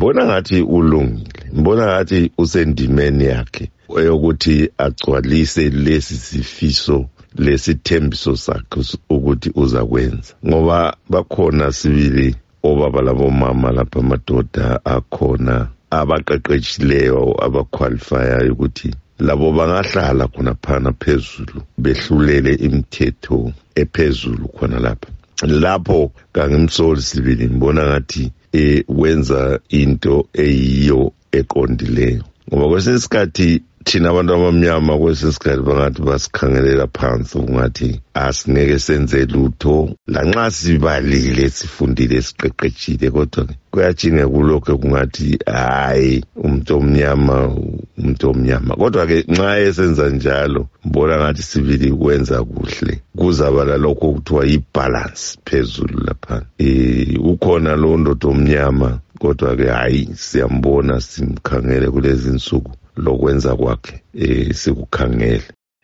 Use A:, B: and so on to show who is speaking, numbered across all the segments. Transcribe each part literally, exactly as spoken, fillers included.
A: ngibona ngathi ulungile, ngibona ngathi usendimeni yakhe eyokuthi agcwalise lesi sifiso lesithembiso sakhe ukuthi uzakwenza, ngoba bakhona sibili obaba labomama lapha amadoda akhona abaqeqeshileyo abaqualifyayo ukuthi labo bangahlala khona phana phezulu behlulele imithetho ephezulu khona lapha. Lapho kangimsoli sibili ngibona ngathi e wenza into eyiyo eqondileyo, ngoba kwesinye isikhathi thina abantu abamnyama kwesinye isikhathi bangathi basikhangelela phansi ungathi asingeke senze lutho lanxa sibalile sifundile siqeqeshile, kodwa kuyajinga kulokho kungathi hayi umuntu omnyama umuntu omnyama. Kodwa-ke nxa esenza njalo mbona ngathi sibili kwenza kuhle, kuzaba lalokho kuthiwa yi-balance phezulu lapha. E, ukhona lo ndoda omnyama kodwa-ke hayi siyambona simkhangele kulezi nsuku lokwenza kwakhe eh sikukhangele.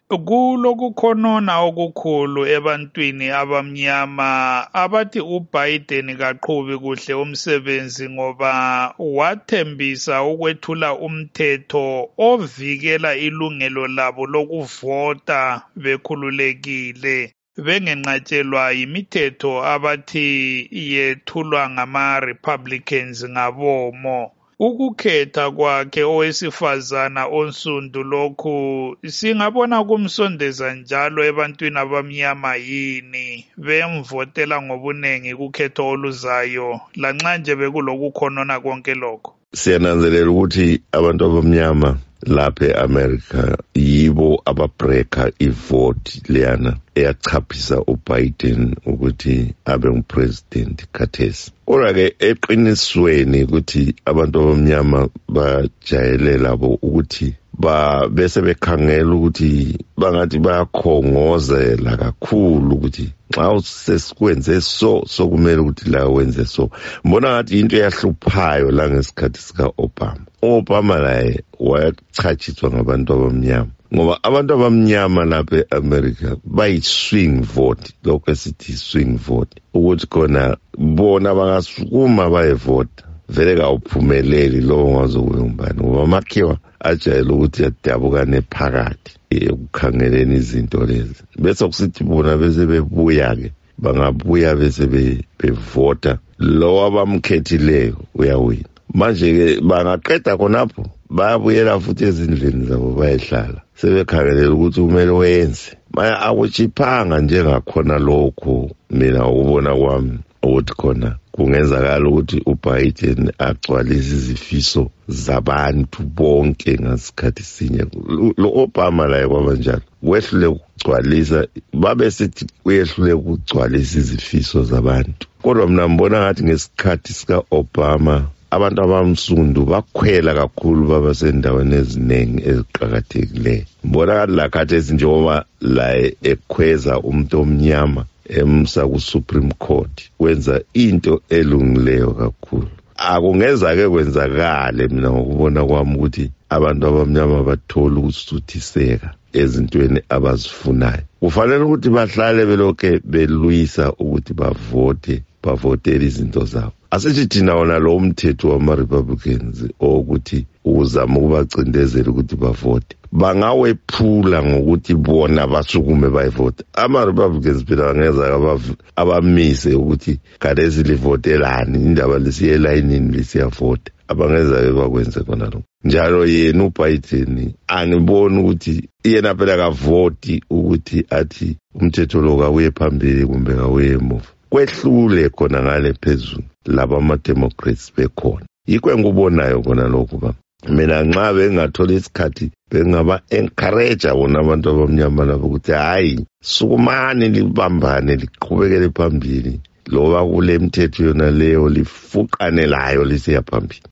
B: Kulokukhonona okukhulu ebantwini abamnyama abathi uBiden kaqhubi kuhle umsebenzi ngoba wathembisa ukwethula umthetho ovikela ilungelo labo lokuvota bekhululekile bengenqatshelwa imithetho abathi yethulwa ngama-Republicans ngabomo. Ukukhetha kwakhe owesifazana onsundu lokhu singabona kumsondeza njalo ebantwini abamnyama yini bemvotela ngobunengi kukhetho oluzayo lanxa nje bekulokukhonona konke lokho?
A: Siyananzelela ukuthi abantu abamnyama lapha eAmerica yibo ababreaka ivote leyana eyachaphisa uBiden ukuthi abe ngupresident khathesi. Kodwa-ke eqinisweni ukuthi abantu abamnyama bajayele labo ukuthi ba bese bekhangela ukuthi bangathi bayakhongozela kakhulu ukuthi xa usesikwenze so sokumele ukuthi la wenze so. Mbona ngathi into eyahluphayo la ngesikhathi sika-Obama. U-Obama laye wayachachiswa ngabantu abamnyama ngoba abantu abamnyama lapha e-America bayi-swing vote, lokho esithi swing vote, ukuthi khona bona bangasukuma bayevota vele kawuphumeleli lowo ngazokuye umbani ngoba makhiwa ajayele ukuthi yadabukane phakathi ekukhangeleni izinto lezi, bese kusithi bona bese bebuya-ke bangabuya bese bevota lo abamkhethileyo uyawina. Manje-ke bangaqeda khonapho bayabuyela futhi ezindlini zabo bayehlala sebekhangelela ukuthi kumele wenze. Maya akuchiphanga njengakhona lokho mina ukubona kwami ukuthi khona kungenzakala ukuthi uBiden agcwalise izifiso zabantu bonke ngasikhathi sinye. Lo Obama laye kwabanjalo wehlule ukugcwalisa, babe sithi uyehlule ukugcwalisa izifiso zabantu. Kodwa mina ngibona ngathi ngesikhathi sika-Obama abantu abamsundu bakhwela kakhulu baba sendaweni eziningi eziqhakathekileyo. Ngibona ngathi la khathesi njengoba la ekhweza umuntu omnyama emsa ku-Supreme Court wenza into elungileyo kakhulu. Akungeza-ke kwenzakale mina ngokubona kwami ukuthi abantu abamnyama bathola ukusuthiseka ezintweni abazifunayo. Kufanele ukuthi bahlale belokhe belwisa ukuthi bavote bavotele izinto zabo. Asithi thina wona lo mthetho wama-Republicans ukuthi uzama ukubacindezela ukuthi bavote bangawephula ngokuthi bona basukume bayivota. Ama-Republicans phela angeza abamise ukuthi khathesi livotelani indaba lisiye elayinini lisiyavota, abangeza bakwenze khona lokho. Njalo yena uBiden angiboni ukuthi yena phela kavoti ukuthi athi umthetho lo kawuye phambili kumbe kawuye emuva. Kwehlule khona ngale phezulu laba ama-Democrats bekhona. Yikho engikubonayo khona lokho ba. Mina nxa bengathola isikhathi bengaba-encourage bona abantu abamnyama labo ukuthi hayi sukumane libambane liqhubekele phambili loba kule mithetho yona leyo lifuqane layo lisiya phambili.